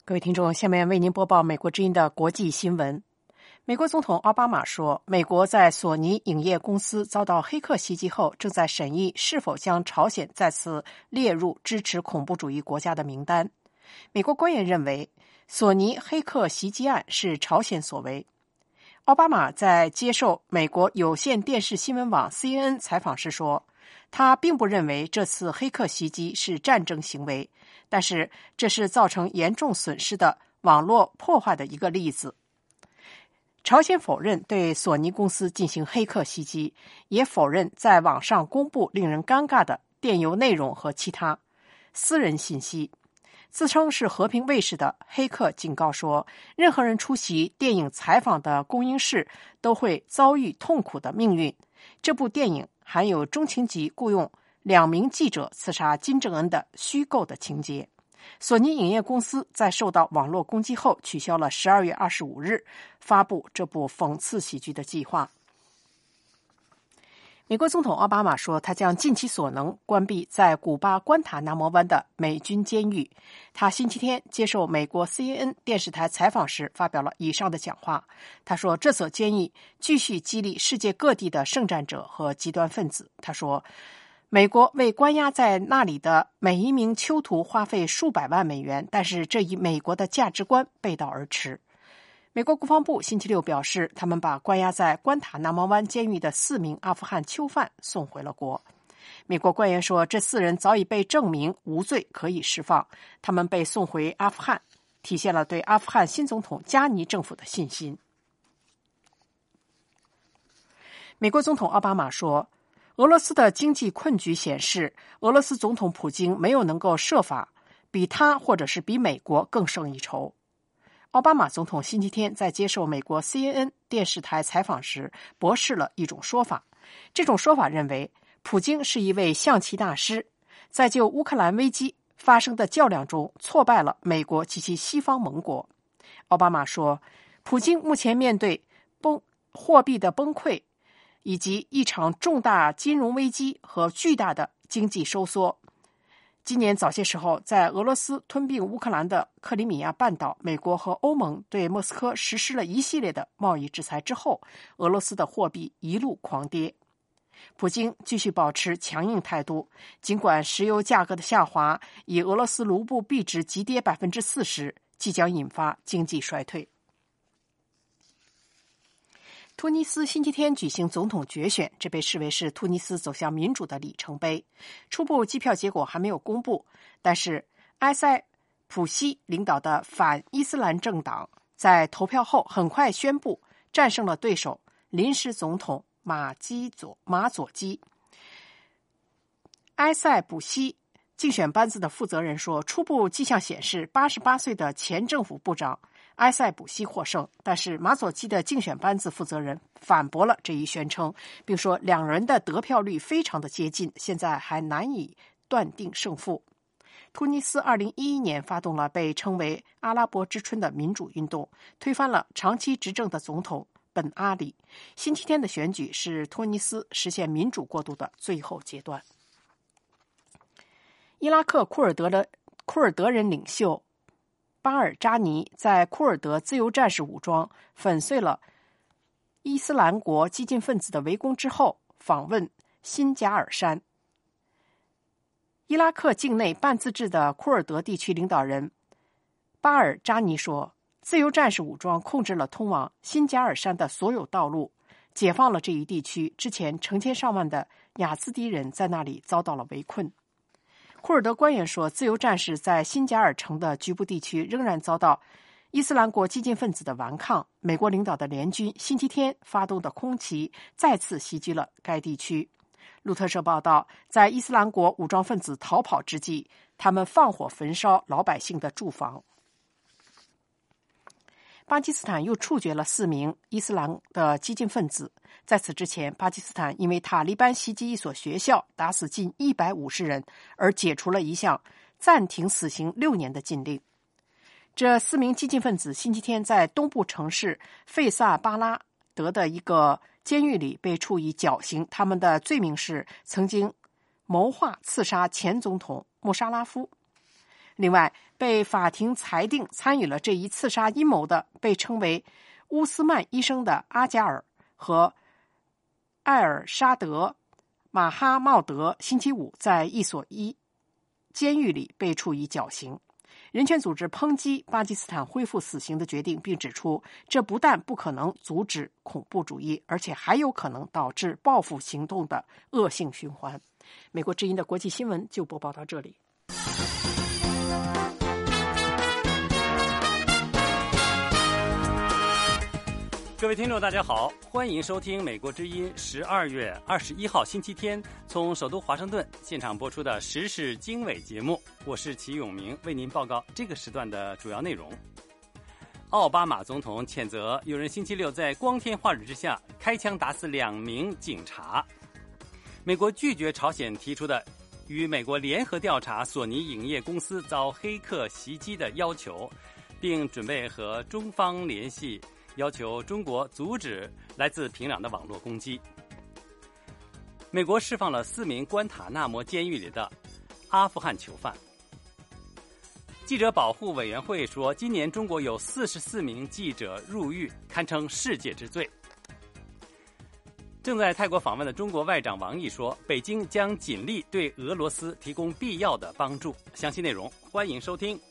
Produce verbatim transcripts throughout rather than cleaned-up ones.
各位听众，下面为您播报美国之音的国际新闻。美国总统奥巴马说，美国在索尼影业公司遭到黑客袭击后，正在审议是否将朝鲜再次列入支持恐怖主义国家的名单。美国官员认为，索尼黑客袭击案是朝鲜所为。奥巴马在接受美国有线电视新闻网 C N N 采访时说，他并不认为这次黑客袭击是战争行为，但是这是造成严重损失的网络破坏的一个例子。朝鲜否认对索尼公司进行黑客袭击，也否认在网上公布令人尴尬的电邮内容和其他私人信息。自称是和平卫士的黑客警告说，任何人出席电影采访的公映室都会遭遇痛苦的命运。这部电影含有中情局雇佣两名记者刺杀金正恩的虚构的情节。索尼影业公司在受到网络攻击后，取消了十二月二十五日发布这部讽刺喜剧的计划。美国总统奥巴马说，他将尽其所能关闭在古巴关塔那摩湾的美军监狱。他星期天接受美国 C N N 电视台采访时发表了以上的讲话。他说，这所监狱继续激励世界各地的圣战者和极端分子。他说，美国为关押在那里的每一名囚徒花费数百万美元，但是这与美国的价值观背道而驰。美国国防部星期六表示，他们把关押在关塔那摩湾监狱的四名阿富汗囚犯送回了国。美国官员说，这四人早已被证明无罪，可以释放。他们被送回阿富汗，体现了对阿富汗新总统加尼政府的信心。美国总统奥巴马说，俄罗斯的经济困局显示，俄罗斯总统普京没有能够设法比他或者是比美国更胜一筹。奥巴马总统星期天在接受美国 C N N 电视台采访时驳斥了一种说法。这种说法认为，普京是一位象棋大师，在就乌克兰危机发生的较量中挫败了美国及其西方盟国。奥巴马说，普京目前面对崩货币的崩溃，以及一场重大金融危机和巨大的经济收缩。今年早些时候，在俄罗斯吞并乌克兰的克里米亚半岛，美国和欧盟对莫斯科实施了一系列的贸易制裁之后，俄罗斯的货币一路狂跌。普京继续保持强硬态度，尽管石油价格的下滑以俄罗斯卢布币值急跌 百分之四十， 即将引发经济衰退。突尼斯星期天举行总统决选，这被视为是突尼斯走向民主的里程碑。初步计票结果还没有公布，但是埃塞普西领导的反伊斯兰政党在投票后很快宣布战胜了对手临时总统马基佐马佐基。埃塞普西竞选班子的负责人说，初步迹象显示八十八岁的前政府部长埃塞普西获胜，但是马佐基的竞选班子负责人反驳了这一宣称，并说两人的得票率非常的接近，现在还难以断定胜负。突尼斯二零一一年发动了被称为阿拉伯之春的民主运动，推翻了长期执政的总统本阿里。星期天的选举是突尼斯实现民主过渡的最后阶段。伊拉克库尔德的库尔德人领袖巴尔扎尼在库尔德自由战士武装粉碎了伊斯兰国激进分子的围攻之后，访问辛贾尔山。伊拉克境内半自治的库尔德地区领导人巴尔扎尼说，自由战士武装控制了通往辛贾尔山的所有道路，解放了这一地区。之前成千上万的雅兹迪人在那里遭到了围困。库尔德官员说，自由战士在辛贾尔城的局部地区仍然遭到伊斯兰国激进分子的顽抗。美国领导的联军星期天发动的空袭再次袭击了该地区。路透社报道，在伊斯兰国武装分子逃跑之际，他们放火焚烧老百姓的住房。巴基斯坦又处决了四名伊斯兰的激进分子。在此之前，巴基斯坦因为塔利班袭击一所学校，打死近一百五十人，而解除了一项暂停死刑六年的禁令。这四名激进分子星期天在东部城市费萨巴拉德的一个监狱里被处以绞刑，他们的罪名是曾经谋划刺杀前总统穆沙拉夫。 另外，被法庭裁定参与了这一刺杀阴谋的被称为乌斯曼医生的阿加尔和艾尔沙德·马哈茂德星期五在一所一监狱里被处以绞刑。人权组织抨击巴基斯坦恢复死刑的决定，并指出这不但不可能阻止恐怖主义，而且还有可能导致报复行动的恶性循环。美国之音的国际新闻就播报到这里。 各位听众大家好，欢迎收听美国之音十二月二十一号星期天从首都华盛顿现场播出的时事经纬节目，我是齐永明，为您报告这个时段的主要内容。奥巴马总统谴责有人星期六在光天化日之下开枪打死两名警察。美国拒绝朝鲜提出的与美国联合调查索尼影业公司遭黑客袭击的要求，并准备和中方联系，要求中国阻止来自平壤的网络攻击。美国释放了四名关塔那摩监狱里的阿富汗囚犯。记者保护委员会说，今年中国有四十四名记者入狱，堪称世界之最。正在泰国访问的中国外长王毅说，北京将尽力对俄罗斯提供必要的帮助。详细内容欢迎收听。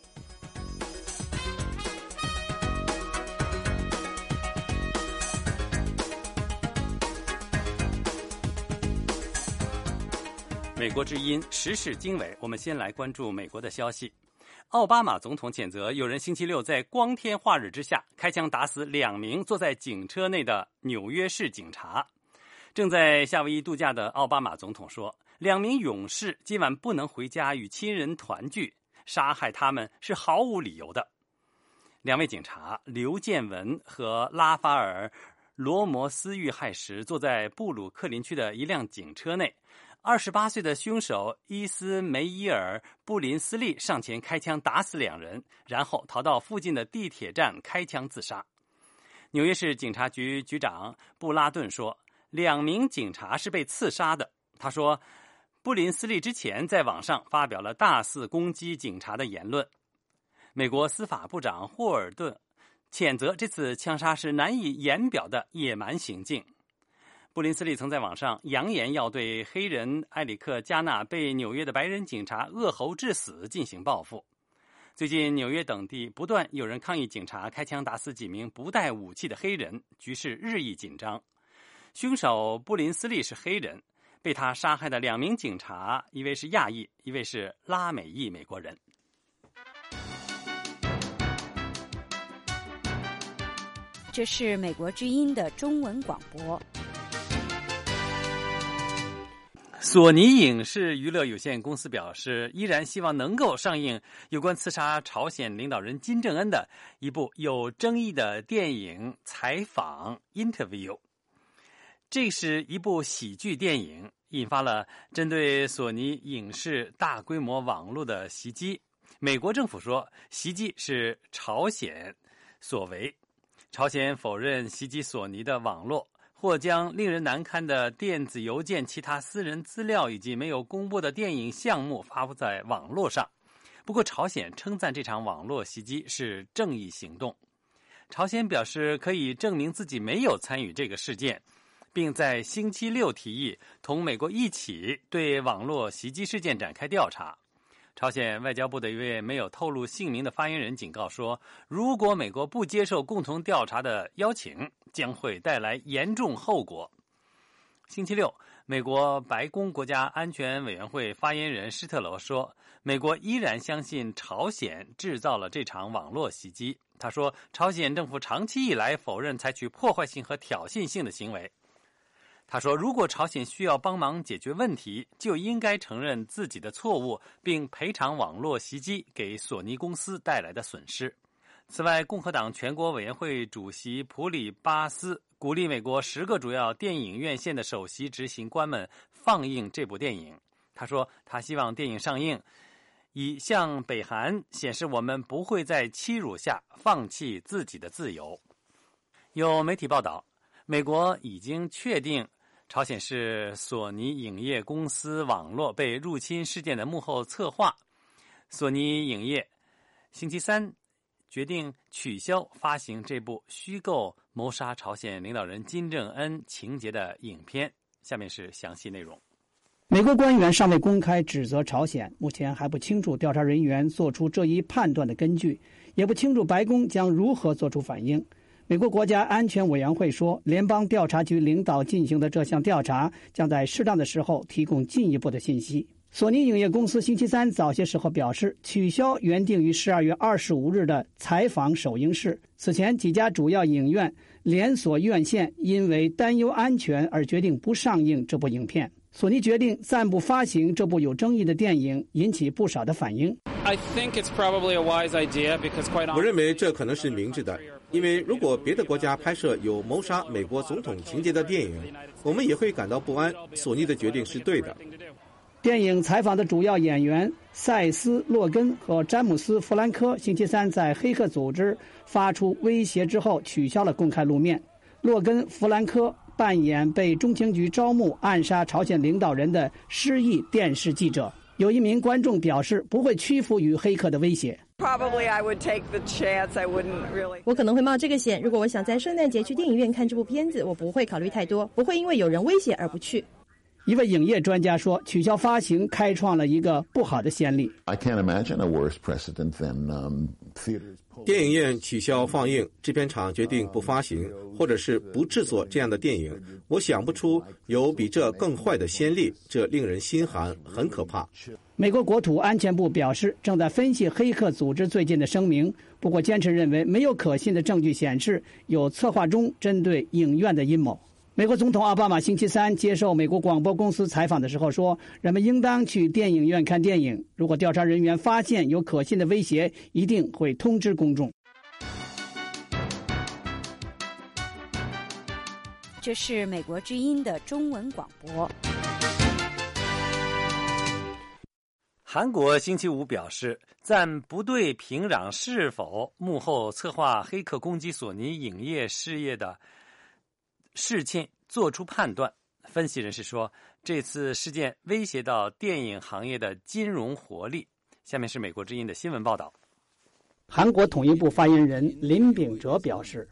美国之音时事经纬，我们先来关注美国的消息。奥巴马总统谴责有人星期六在光天化日之下开枪打死两名坐在警车内的纽约市警察。正在夏威夷度假的奥巴马总统说，两名勇士今晚不能回家与亲人团聚，杀害他们是毫无理由的。两位警察刘建文和拉法尔·罗摩斯遇害时坐在布鲁克林区的一辆警车内，二十八岁的凶手伊斯梅伊尔·布林斯利上前开枪打死两人，然后逃到附近的地铁站开枪自杀。纽约市警察局局长布拉顿说，两名警察是被刺杀的。他说，布林斯利之前在网上发表了大肆攻击警察的言论。美国司法部长霍尔顿谴责这次枪杀是难以言表的野蛮行径。布林斯利曾在网上扬言要对黑人埃里克·加纳被纽约的白人警察扼喉致死进行报复。最近纽约等地不断有人抗议警察开枪打死几名不带武器的黑人，局势日益紧张。凶手布林斯利是黑人，被他杀害的两名警察，一位是亚裔，一位是拉美裔美国人。 这是美国之音的中文广播。 索尼影视娱乐有限公司表示，依然希望能够上映有关刺杀朝鲜领导人金正恩的一部有争议的电影《采访》 Interview。 这是一部喜剧电影，引发了针对索尼影视大规模网络的袭击。美国政府说，袭击是朝鲜所为，朝鲜否认袭击索尼的网络，或将令人难堪的电子邮件、其他私人资料以及没有公布的电影项目发布在网络上。不过，朝鲜称赞这场网络袭击是正义行动。朝鲜表示可以证明自己没有参与这个事件，并在星期六提议同美国一起对网络袭击事件展开调查。朝鲜外交部的一位没有透露姓名的发言人警告说，如果美国不接受共同调查的邀请，将会带来严重后果。星期六，美国白宫国家安全委员会发言人施特罗说，美国依然相信朝鲜制造了这场网络袭击。他说，朝鲜政府长期以来否认采取破坏性和挑衅性的行为。他说，如果朝鲜需要帮忙解决问题，就应该承认自己的错误，并赔偿网络袭击给索尼公司带来的损失。此外，共和党全国委员会主席普里巴斯鼓励美国十个主要电影院线的首席执行官们放映这部电影。他说，他希望电影上映以向北韩显示我们不会在欺辱下放弃自己的自由。有媒体报道，美国已经确定朝鲜是索尼影业公司网络被入侵事件的幕后策划。 索尼影业星期三决定取消发行这部虚构谋杀朝鲜领导人金正恩情节的影片。下面是详细内容。 美国官员尚未公开指责朝鲜，目前还不清楚调查人员做出这一判断的根据，也不清楚白宫将如何做出反应。美国国家安全委员会说，联邦调查局领导进行的这项调查将在适当的时候提供进一步的信息。索尼影业公司星期三早些时候表示，取消原定于十二月二十五日的采访首映式。此前几家主要影院连锁院线因为担忧安全而决定不上映这部影片。索尼决定暂不发行这部有争议的电影，引起不少的反应。 我认为这可能是明智的，因为如果别的国家拍摄有谋杀美国总统情节的电影，我们也会感到不安。索尼的决定是对的。 电影采访的主要演员塞斯·洛根和詹姆斯·弗兰科星期三在黑客组织发出威胁之后取消了公开露面。洛根、弗兰科扮演被中情局招募暗杀朝鲜领导人的失忆电视记者。有一名观众表示不会屈服于黑客的威胁。 我可能会冒这个险，如果我想在圣诞节去电影院看这部片子，我不会考虑太多，不会因为有人威胁而不去。 一位影业专家说，取消发行开创了一个不好的先例。 I can't imagine a worse precedent than um, theaters. 电影院取消放映，制片厂决定不发行，或者是不制作这样的电影。我想不出有比这更坏的先例，这令人心寒，很可怕。 美国国土安全部表示，正在分析黑客组织最近的声明，不过坚持认为没有可信的证据显示有策划中针对影院的阴谋。美国总统奥巴马星期三接受美国广播公司采访的时候说，人们应当去电影院看电影，如果调查人员发现有可信的威胁，一定会通知公众。 这是美国之音的中文广播。 韩国星期五表示，暂不对平壤是否幕后策划黑客攻击索尼影业事业的事件做出判断。分析人士说，这次事件威胁到电影行业的金融活力。下面是美国之音的新闻报道。 韩国统一部发言人林秉哲表示，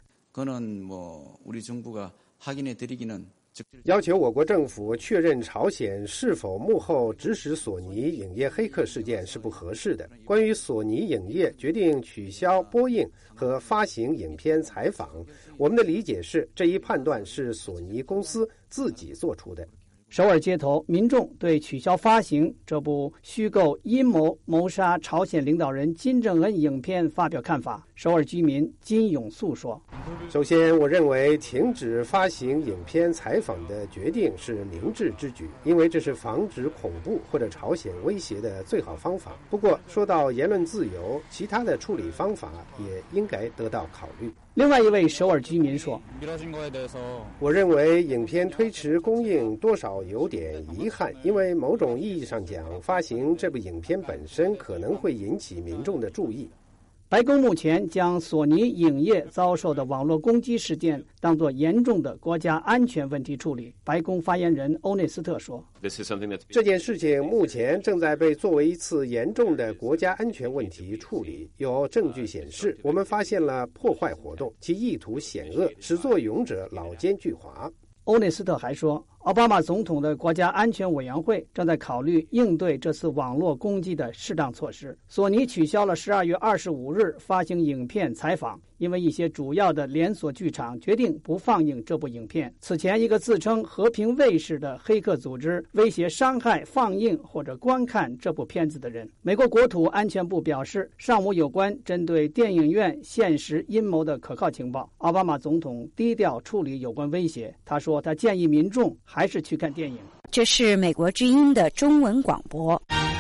要求我国政府确认朝鲜是否幕后指使索尼影业黑客事件是不合适的。关于索尼影业决定取消播映和发行影片采访，我们的理解是，这一判断是索尼公司自己做出的。 首尔街头，民众对取消发行这部虚构阴谋谋杀朝鲜领导人金正恩影片发表看法。首尔居民金永素说， 首先我认为停止发行影片采访的决定是明智之举，因为这是防止恐怖或者朝鲜威胁的最好方法。不过说到言论自由，其他的处理方法也应该得到考虑。 另外一位首尔居民说， 我认为影片推迟公映多少有点遗憾，因为某种意义上讲，发行这部影片本身可能会引起民众的注意。 白宫目前将索尼影业遭受的网络攻击事件当作严重的国家安全问题处理。白宫发言人欧内斯特说， 这件事情目前正在被作为一次严重的国家安全问题处理。有证据显示，我们发现了破坏活动，其意图险恶，始作俑者老奸巨猾。 欧内斯特还说，奥巴马总统的国家安全委员会正在考虑应对这次网络攻击的适当措施。索尼取消了十二月二十五日发行影片采访，因为一些主要的连锁剧场决定不放映这部影片。此前，一个自称和平卫士的黑客组织威胁伤害放映或者观看这部片子的人。美国国土安全部表示，尚无有关针对电影院现实阴谋的可靠情报。奥巴马总统低调处理有关威胁，他说他建议民众还是去看电影。 这是美国之音的中文广播。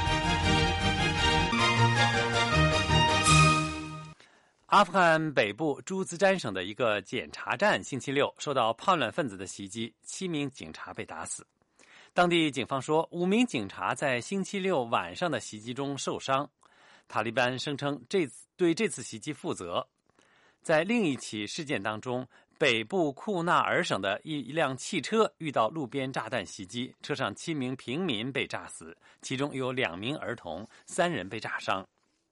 阿富汗北部朱兹詹省的一个检查站星期六受到叛乱分子的袭击，七名警察被打死。当地警方说，五名警察在星期六晚上的袭击中受伤。塔利班声称这对这次袭击负责。在另一起事件当中， 北部库纳尔省的一一辆汽车遇到路边炸弹袭击，车上七名平民被炸死，其中有两名儿童，三人被炸伤。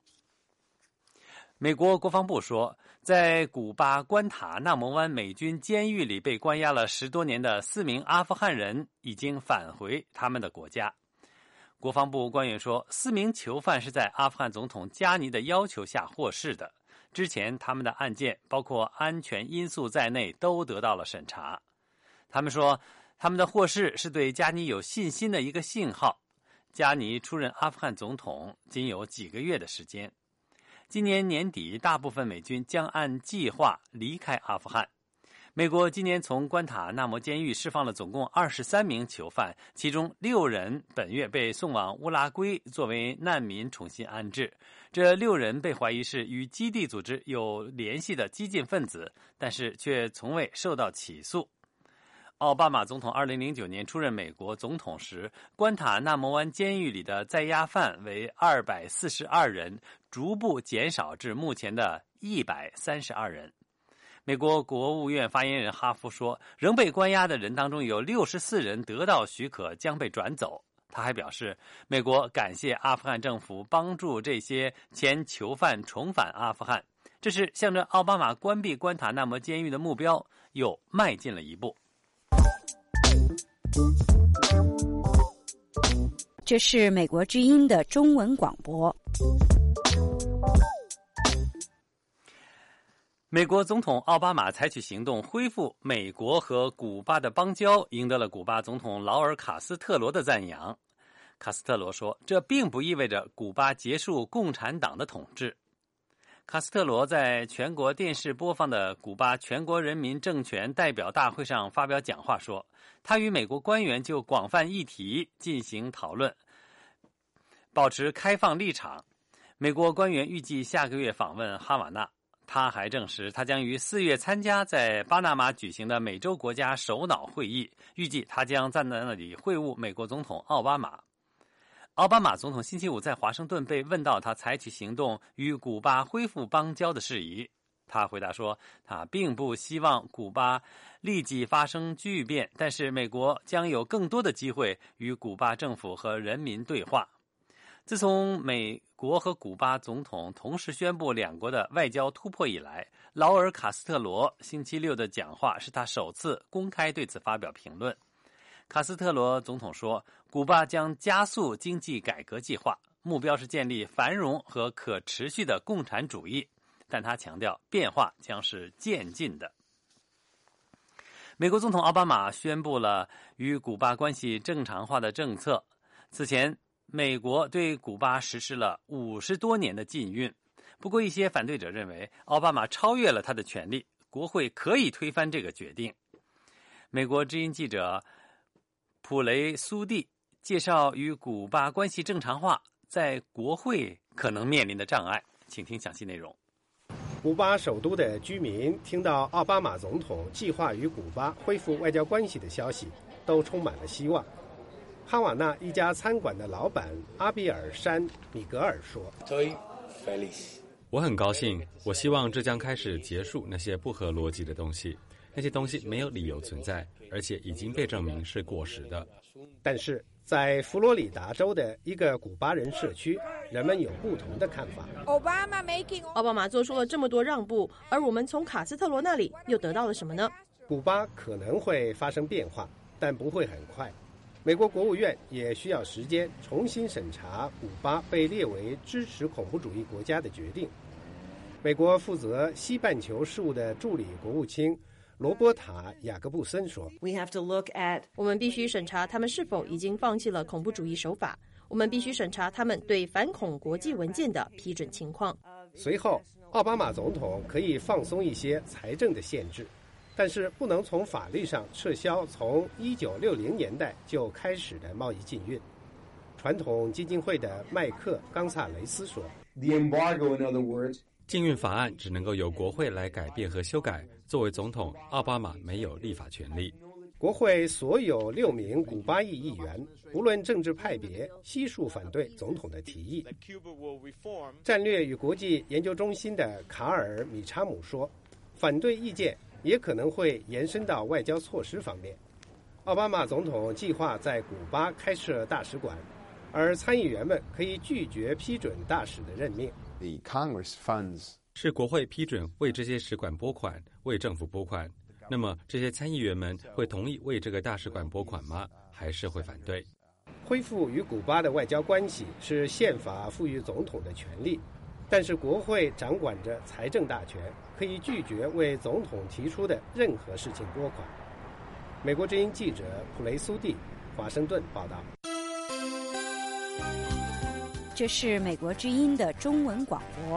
美国国防部说，在古巴关塔纳摩湾美军监狱里被关押了十多年的四名阿富汗人已经返回他们的国家。国防部官员说，四名囚犯是在阿富汗总统加尼的要求下获释的。之前他们的案件包括安全因素在内都得到了审查。他们说，他们的获释是对加尼有信心的一个信号。加尼出任阿富汗总统仅有几个月的时间。今年年底，大部分美军将按计划离开阿富汗。美国今年从关塔纳摩监狱释放了总共二十三名囚犯，其中六人本月被送往乌拉圭作为难民重新安置。这六人被怀疑是与基地组织有联系的激进分子，但是却从未受到起诉。奥巴马总统二零零九年出任美国总统时，关塔纳摩湾监狱里的在押犯为二百四十二人，逐步减少至目前的一百三十二人。美国国务院发言人哈夫说，仍被关押的人当中有六十四人得到许可将被转走。他还表示，美国感谢阿富汗政府帮助这些前囚犯重返阿富汗，这是向着奥巴马关闭关塔纳摩监狱的目标又迈进了一步。 这是美国之音的中文广播。 美国总统奥巴马采取行动恢复美国和古巴的邦交，赢得了古巴总统劳尔·卡斯特罗的赞扬。卡斯特罗说，这并不意味着古巴结束共产党的统治。卡斯特罗在全国电视播放的古巴全国人民政权代表大会上发表讲话说，他与美国官员就广泛议题进行讨论，保持开放立场。美国官员预计下个月访问哈瓦那。他还证实，他将于四月参加在巴拿马举行的美洲国家首脑会议，预计他将站在那里会晤美国总统奥巴马。奥巴马总统星期五在华盛顿被问到他采取行动与古巴恢复邦交的事宜，他回答说，他并不希望古巴立即发生巨变，但是美国将有更多的机会与古巴政府和人民对话。自从美国和古巴总统同时宣布两国的外交突破以来，劳尔·卡斯特罗星期六的讲话是他首次公开对此发表评论。卡斯特罗总统说，古巴将加速经济改革计划，目标是建立繁荣和可持续的共产主义，但他强调变化将是渐进的。美国总统奥巴马宣布了与古巴关系正常化的政策。此前美国对古巴实施了五十多年的禁运，不过一些反对者认为奥巴马超越了他的权利，国会可以推翻这个决定。美国之音记者普雷苏蒂介绍与古巴关系正常化在国会可能面临的障碍，请听详细内容。 古巴首都的居民听到奥巴马总统计划与古巴恢复外交关系的消息，都充满了希望。哈瓦那一家餐馆的老板阿比尔山米格尔说， 我很高兴，我希望这将开始结束那些不合逻辑的东西，那些东西没有理由存在，而且已经被证明是过时的。 但是在佛罗里达州的一个古巴人社区，人们有不同的看法。 奥巴马做出了这么多让步，而我们从卡斯特罗那里又得到了什么呢？ 古巴可能会发生变化，但不会很快。美国国务院也需要时间重新审查古巴被列为支持恐怖主义国家的决定。美国负责西半球事务的助理国务卿罗伯塔·雅各布森说， 我们必须审查他们是否已经放弃了恐怖主义手法，我们必须审查他们对反恐国际文件的批准情况。 随后奥巴马总统可以放松一些财政的限制，但是不能从法律上撤销从一九六零年代就开始的贸易禁运。传统基金会的麦克·冈萨雷斯说， 禁运法案只能够由国会来改变和修改，作为总统，奥巴马没有立法权利。 国会所有六名古巴裔议员，无论政治派别，悉数反对总统的提议。战略与国际研究中心的卡尔·米查姆说，反对意见也可能会延伸到外交措施方面。奥巴马总统计划在古巴开设大使馆，而参议员们可以拒绝批准大使的任命。 The Congress funds 是国会批准为这些使馆拨款，为政府拨款。那么这些参议员们会同意为这个大使馆拨款吗？还是会反对？ 恢复与古巴的外交关系是宪法赋予总统的权利，但是国会掌管着财政大权，可以拒绝为总统提出的任何事情拨款。美国之音记者普雷苏蒂，华盛顿报道。 这是美国之音的中文广播。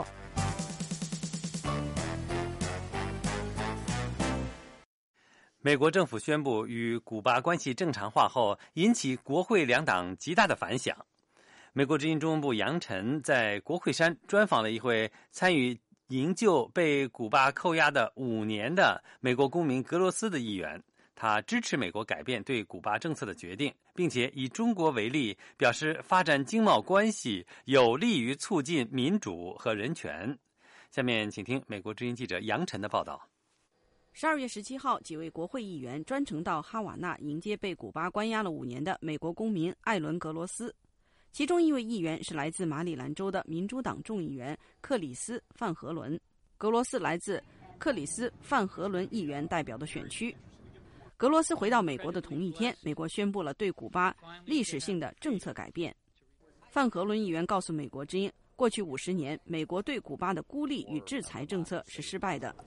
美国政府宣布与古巴关系正常化后，引起国会两党极大的反响。美国之音中文部杨晨在国会山专访了一位参与营救被古巴扣押的五年的美国公民格罗斯的议员，他支持美国改变对古巴政策的决定，并且以中国为例，表示发展经贸关系有利于促进民主和人权。下面请听美国之音记者杨晨的报道。 十二月十七号，几位国会议员专程到哈瓦那迎接被古巴关押了五年的美国公民艾伦·格罗斯。其中一位议员是来自马里兰州的民主党众议员克里斯·范荷伦。格罗斯来自克里斯·范荷伦议员代表的选区。格罗斯回到美国的同一天，美国宣布了对古巴历史性的政策改变。范荷伦议员告诉美国之音，过去五十年，美国对古巴的孤立与制裁政策是失败的。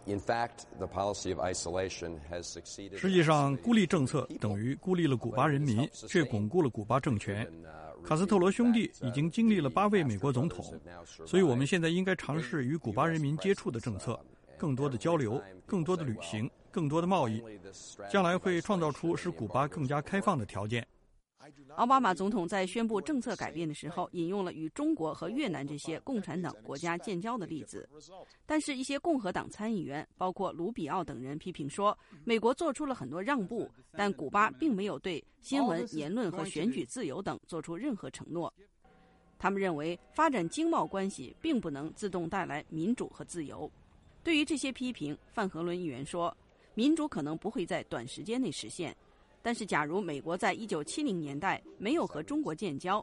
实际上，孤立政策等于孤立了古巴人民，却巩固了古巴政权。卡斯特罗兄弟已经经历了八位美国总统，所以我们现在应该尝试与古巴人民接触的政策，更多的交流，更多的旅行，更多的贸易，将来会创造出使古巴更加开放的条件。 奥巴马总统在宣布政策改变的时候，引用了与中国和越南这些共产党国家建交的例子。但是，一些共和党参议员，包括卢比奥等人，批评说，美国做出了很多让步，但古巴并没有对新闻、言论和选举自由等做出任何承诺。他们认为，发展经贸关系并不能自动带来民主和自由。对于这些批评，范荷伦议员说，民主可能不会在短时间内实现。但是，假如美国在一九七零年代没有和中国建交，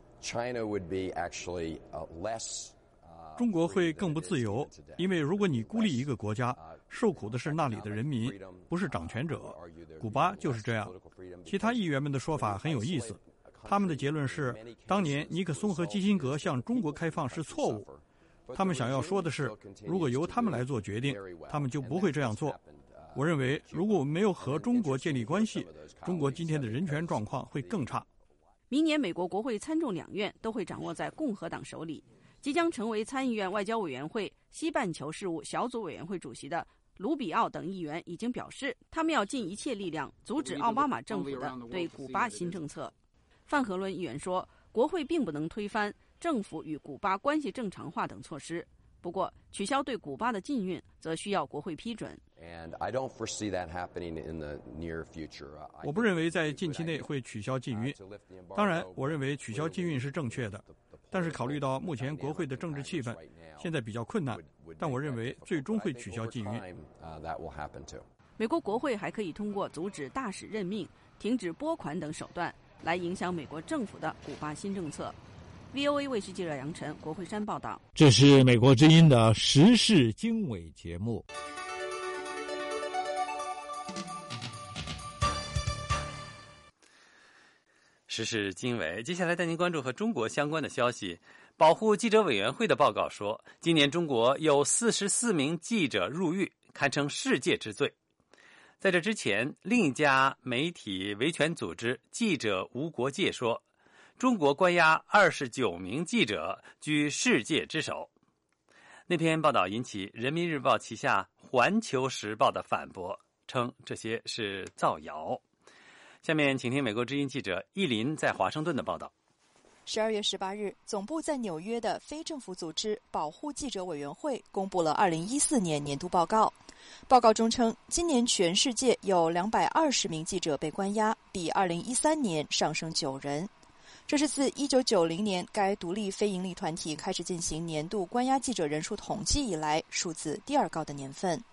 中国会更不自由，因为如果你孤立一个国家，受苦的是那里的人民，不是掌权者。古巴就是这样。其他议员们的说法很有意思，他们的结论是，当年尼克松和基辛格向中国开放是错误。他们想要说的是，如果由他们来做决定，他们就不会这样做。我认为，如果我们没有和中国建立关系，中国今天的人权状况会更差。 明年美国国会参众两院都会掌握在共和党手里。即将成为参议院外交委员会西半球事务小组委员会主席的卢比奥等议员已经表示，他们要尽一切力量阻止奥巴马政府的对古巴新政策。范荷伦议员说，国会并不能推翻政府与古巴关系正常化等措施。不过，取消对古巴的禁运则需要国会批准。 我不认为在近期内会取消禁运。当然，我认为取消禁运是正确的，但是考虑到目前国会的政治气氛，现在比较困难。但我认为最终会取消禁运。 美国国会还可以通过阻止大使任命、停止拨款等手段来影响美国政府的古巴新政策。V O A 卫视记者杨晨，国会山报道。 这是美国之音的时事经纬节目。 时事经纬，接下来带您关注和中国相关的消息。保护记者委员会的报告说，今年中国有四十四名记者入狱，堪称世界之最。在这之前，另一家媒体维权组织记者无国界说，中国关押二十九名记者，居世界之首。那篇报道引起人民日报旗下环球时报的反驳，称这些是造谣。下面请听美国之音记者易林在华盛顿的报道。 十二月十八日，总部在纽约的非政府组织保护记者委员会公布了二零一四年年度报告。报告中称，今年全世界有两百二十名记者被关押，比二零一三年上升九人。这是自一九九零年该独立非营利团体开始进行年度关押记者人数统计以来数字第二高的年份。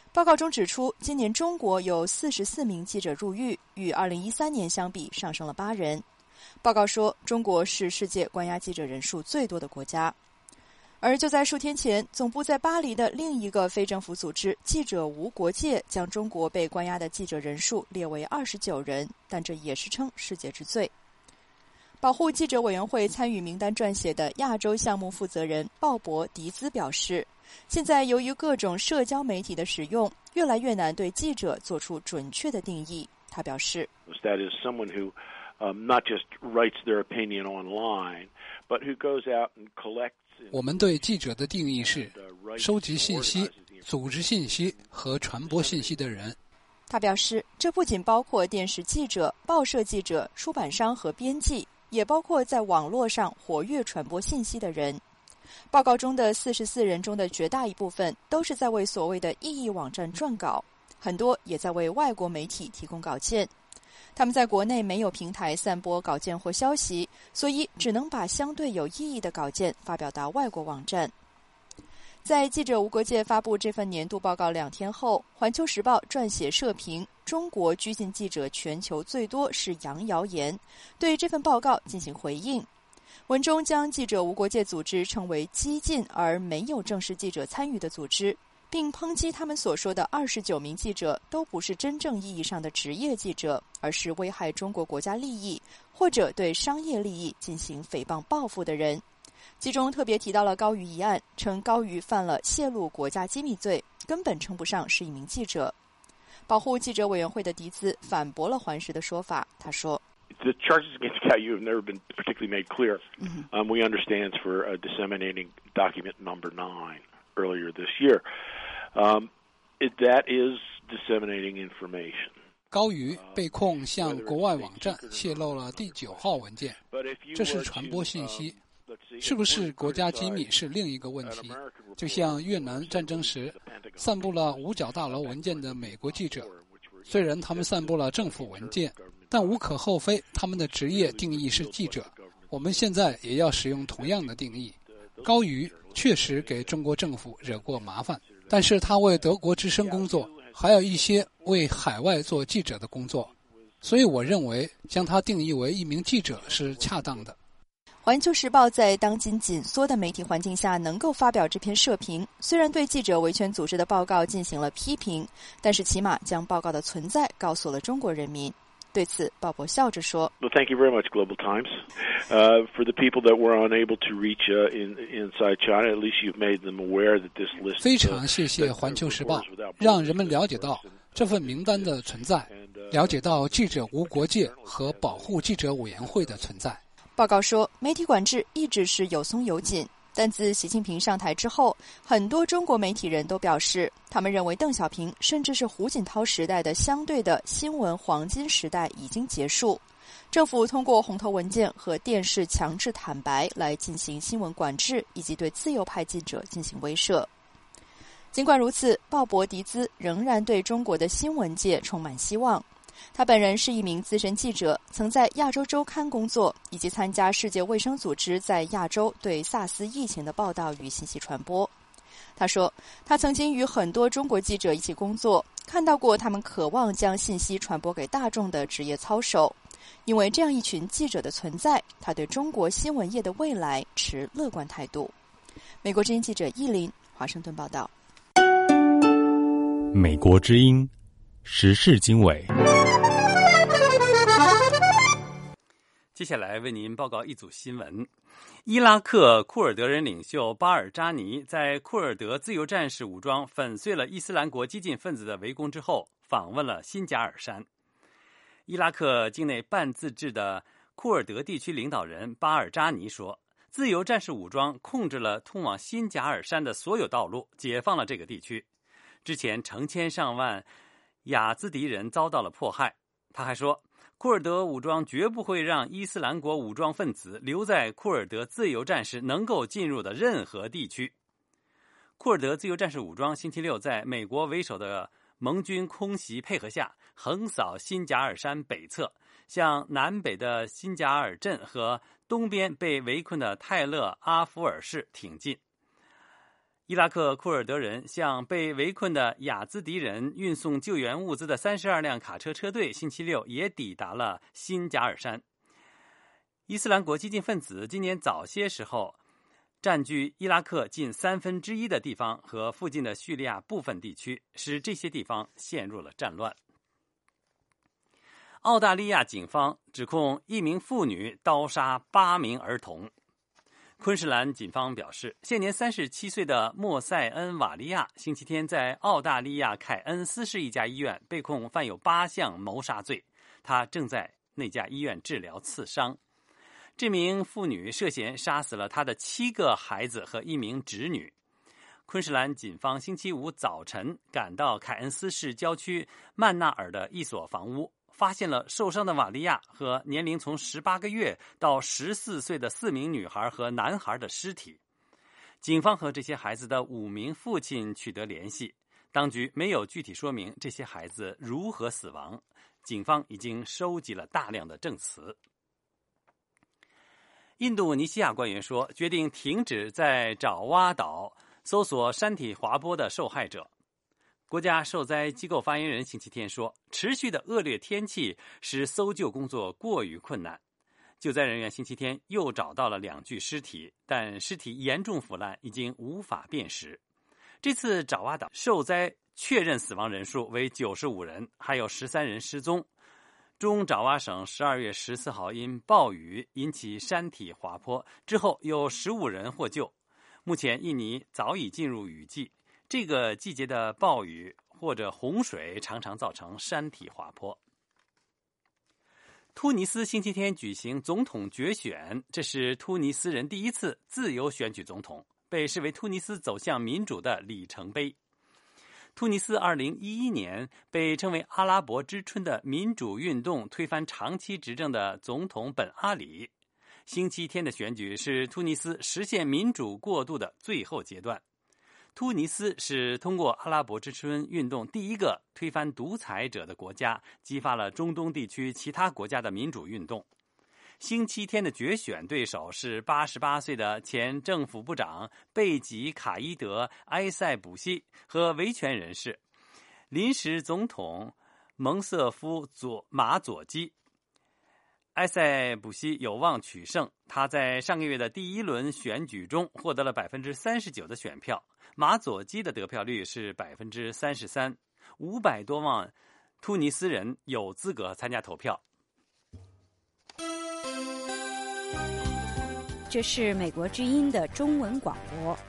报告中指出，今年中国有四十四名记者入狱，与二零一三年相比上升了八人。报告说，中国是世界关押记者人数最多的国家。而就在数天前，总部在巴黎的另一个非政府组织记者无国界将中国被关押的记者人数列为二十九人，但这也是称世界之最。保护记者委员会参与名单撰写的亚洲项目负责人鲍勃·迪兹表示，现在由于各种社交媒体的使用，越来越难对记者做出准确的定义。他表示 That is someone who um, not just writes their opinion online, but who goes out and collects 我们对记者的定义是收集信息、组织信息和传播信息的人。 他表示，这不仅包括电视记者、报社记者、出版商和编辑，也包括在网络上活跃传播信息的人。报告中的四十四人中的绝大一部分都是在为所谓的异议网站撰稿，很多也在为外国媒体提供稿件。他们在国内没有平台散播稿件或消息，所以只能把相对有意义的稿件发表到外国网站。在记者无国界发布这份年度报告两天后，环球时报撰写社评，中国拘禁记者全球最多是扬谣言，对这份报告进行回应。文中将记者无国界组织称为激进而没有正式记者参与的组织，并抨击他们所说的二十九名记者都不是真正意义上的职业记者，而是危害中国国家利益或者对商业利益进行诽谤报复的人。其中特别提到了高瑜一案，称高瑜犯了泄露国家机密罪，根本称不上是一名记者。保护记者委员会的迪兹反驳了环时的说法，他说 The charges against Cao Yu have never been particularly made clear. Mm-hmm. Um, we understand for uh, disseminating document number nine earlier this year. Um, it, that is disseminating information. 高瑜被控向国外网站泄露了第九号文件，这是传播信息。是不是国家机密是另一个问题，就像越南战争时散布了五角大楼文件的美国记者，虽然他们散布了政府文件，但无可厚非他们的职业定义是记者，我们现在也要使用同样的定义。高瑜确实给中国政府惹过麻烦，但是他为德国之声工作，还有一些为海外做记者的工作，所以我认为将他定义为一名记者是恰当的。 环球时报在当今紧缩的媒体环境下能够发表这篇社评，虽然对记者维权组织的报告进行了批评，但是起码将报告的存在告诉了中国人民。对此，鲍勃笑着说 Well, thank you very much, Global Times. Uh, for the people that were unable to reach uh, in, inside China, at least you've made them aware that this list... 非常谢谢环球时报，让人们了解到这份名单的存在，了解到记者无国界和保护记者委员会的存在。 报告说，媒体管制一直是有松有紧，但自习近平上台之后，很多中国媒体人都表示，他们认为邓小平甚至是胡锦涛时代的相对的新闻黄金时代已经结束。政府通过红头文件和电视强制坦白来进行新闻管制，以及对自由派记者进行威慑。尽管如此，鲍勃·迪兹仍然对中国的新闻界充满希望。他本人是一名资深记者，曾在亚洲周刊工作，以及参加世界卫生组织在亚洲对萨斯疫情的报道与信息传播。他说，他曾经与很多中国记者一起工作，看到过他们渴望将信息传播给大众的职业操守。因为这样一群记者的存在，他对中国新闻业的未来持乐观态度。美国之音记者易林，华盛顿报道。 美国之音时事经纬。 接下来为您报告一组新闻。伊拉克库尔德人领袖巴尔扎尼在库尔德自由战士武装粉碎了伊斯兰国激进分子的围攻之后，访问了新贾尔山。伊拉克境内半自治的库尔德地区领导人巴尔扎尼说，自由战士武装控制了通往新贾尔山的所有道路，解放了这个地区。之前成千上万雅兹迪人遭到了迫害。他还说，库尔德武装绝不会让伊斯兰国武装分子留在库尔德自由战士能够进入的任何地区。库尔德自由战士武装星期六在美国为首的盟军空袭配合下，横扫新贾尔山北侧，向南北的新贾尔镇和东边被围困的泰勒阿福尔市挺进。 伊拉克库尔德人向被围困的雅兹迪人运送救援物资的三十二辆卡车车队星期六也抵达了新加尔山。伊斯兰国激进分子今年早些时候占据伊拉克近三分之一的地方和附近的叙利亚部分地区，使这些地方陷入了战乱。澳大利亚警方指控一名妇女刀杀八名儿童。昆士兰警方表示，现年三十七岁的莫塞恩·瓦利亚星期天在澳大利亚凯恩斯市一家医院被控犯有八项谋杀罪，他正在那家医院治疗刺伤。这名妇女涉嫌杀死了她的七个孩子和一名侄女。昆士兰警方星期五早晨赶到凯恩斯市郊区曼纳尔的一所房屋，发现了受伤的瓦利亚和年龄从十八个月到十四岁的四名女孩和男孩的尸体。警方和这些孩子的五名父亲取得联系，当局没有具体说明这些孩子如何死亡。警方已经收集了大量的证词。印度尼西亚官员说，决定停止在爪哇岛搜索山体滑坡的受害者。国家受灾机构发言人星期天说，持续的恶劣天气使搜救工作过于困难。救灾人员星期天又找到了两具尸体，但尸体严重腐烂，已经无法辨识。这次爪哇岛受灾确认死亡人数为九十五人，还有十三人失踪。中爪哇省十二月十四号因暴雨引起山体滑坡，之后有十五人获救。目前印尼早已进入雨季，这个季节的暴雨或者洪水常常造成山体滑坡。突尼斯星期天举行总统决选，这是突尼斯人第一次自由选举总统，被视为突尼斯走向民主的里程碑。突尼斯二零一一年被称为阿拉伯之春的民主运动推翻长期执政的总统本阿里。星期天的选举是突尼斯实现民主过渡的最后阶段。突尼斯是通过阿拉伯之春运动第一个推翻独裁者的国家，激发了中东地区其他国家的民主运动。星期天的决选对手是八十八岁的前政府部长贝吉卡伊德埃塞卜西和维权人士临时总统蒙瑟夫佐马佐基。埃塞卜西有望取胜，他在上个月的第一轮选举中获得了百分之三十九的选票，马佐基的得票率是百分之三十三，五百多万突尼斯人有资格参加投票。 这是美国之音的中文广播。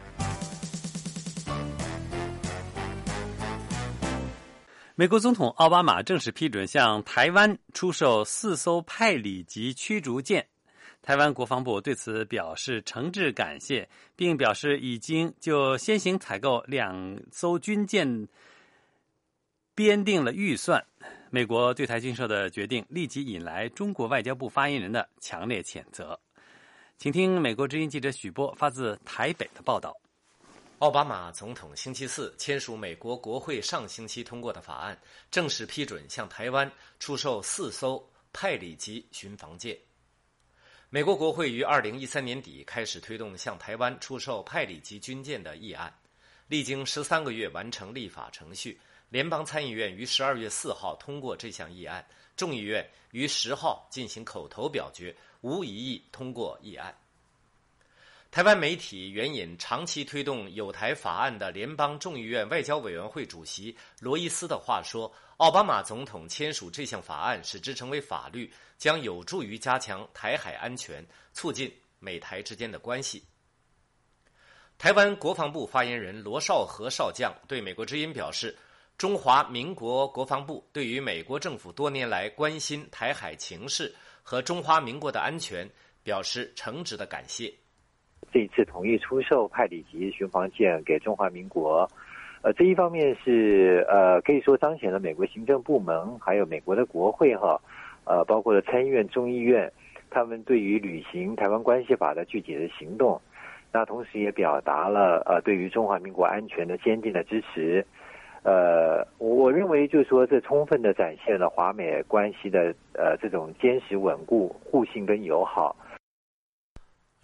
美国总统奥巴马正式批准向台湾出售四艘派里级驱逐舰。台湾国防部对此表示诚挚感谢，并表示已经就先行采购两艘军舰编定了预算。美国对台军售的决定立即引来中国外交部发言人的强烈谴责。请听美国之音记者许波发自台北的报道。 奥巴马总统星期四签署美国国会上星期通过的法案，正式批准向台湾出售四艘派里级巡防舰。美国国会于二零一三年底开始推动向台湾出售派里级军舰的议案，历经十三个月完成立法程序，联邦参议院于十二月四号通过这项议案，众议院于十号进行口头表决，无异议通过议案。台湾媒体援引长期推动友台法案的联邦众议院外交委员会主席罗伊斯的话说，奥巴马总统签署这项法案使之成为法律，将有助于加强台海安全，促进美台之间的关系。台湾国防部发言人罗少和少将对美国之音表示，中华民国国防部对于美国政府多年来关心台海情势和中华民国的安全表示诚挚的感谢。 这一次同意出售派里级巡防舰给中华民国，呃，这一方面是呃可以说彰显了美国行政部门还有美国的国会哈，呃，包括了参议院、众议院，他们对于履行台湾关系法的具体的行动，那同时也表达了呃对于中华民国安全的坚定的支持。呃，我认为就是说，这充分的展现了华美关系的呃这种坚实稳固、互信跟友好。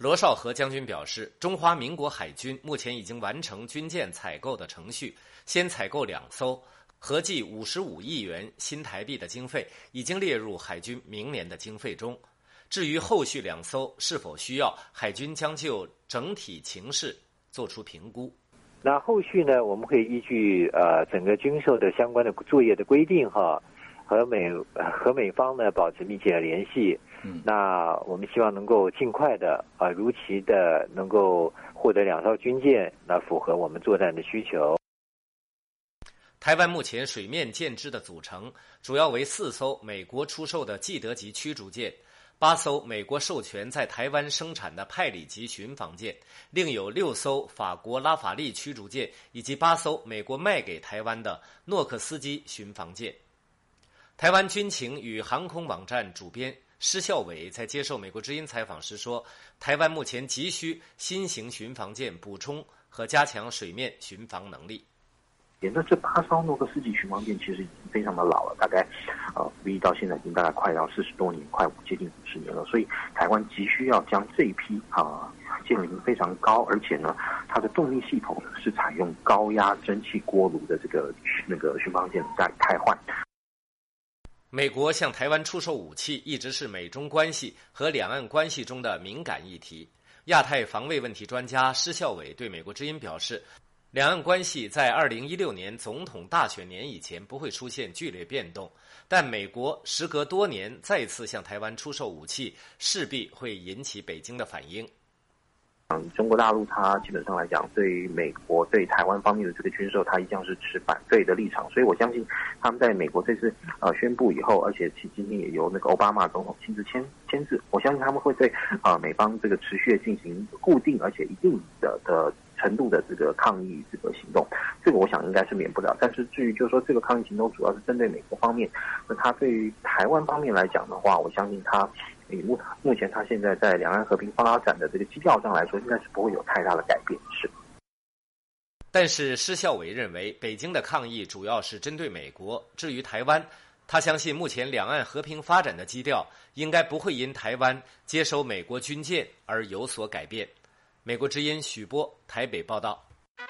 罗绍和将军表示，中华民国海军目前已经完成军舰采购的程序，先采购两艘，合计五十五亿元新台币的经费已经列入海军明年的经费中。至于后续两艘是否需要，海军将就整体情势做出评估。 那后续呢，我们会依据呃整个军售的相关的作业的规定哈，和美和美方呢保持密切的联系。嗯，那我们希望能够尽快的啊、呃、如期的能够获得两艘军舰，那符合我们作战的需求。 台湾目前水面舰只的组成主要为四艘美国出售的季德级驱逐舰，八艘美国授权在台湾生产的派里级巡防舰，另有六艘法国拉法利驱逐舰，以及八艘美国卖给台湾的诺克斯基巡防舰。台湾军情与航空网站主编施孝伟在接受美国之音采访时说，台湾目前急需新型巡防舰补充和加强水面巡防能力。 那这八艘诺克斯级巡防舰其实已经非常的老了，大概呃服役到现在已经大概快要四十多年，快接近五十年了。所以台湾急需要将这一批啊舰龄非常高，而且呢它的动力系统呢是采用高压蒸汽锅炉的这个那个巡防舰再汰换。 美国向台湾出售武器一直是美中关系和两岸关系中的敏感议题。亚太防卫问题专家施孝伟对美国之音表示，两岸关系在二零一六年总统大选年以前不会出现剧烈变动，但美国时隔多年再次向台湾出售武器，势必会引起北京的反应。 嗯，中国大陆它基本上来讲，对于美国对台湾方面的这个军售，它一向是持反对的立场，所以我相信他们在美国这次呃宣布以后，而且今天也由那个奥巴马总统亲自签签字，我相信他们会对呃美方这个持续的进行固定而且一定的的程度的这个抗议这个行动，这个我想应该是免不了。但是至于就是说这个抗议行动主要是针对美国方面，那他对于台湾方面来讲的话，我相信他以目目前他现在在两岸和平发展的这个基调上来说，应该是不会有太大的改变。是。 但是施孝伟认为，北京的抗议主要是针对美国。至于台湾，他相信目前两岸和平发展的基调应该不会因台湾接收美国军舰而有所改变。美国之音许波台北报道。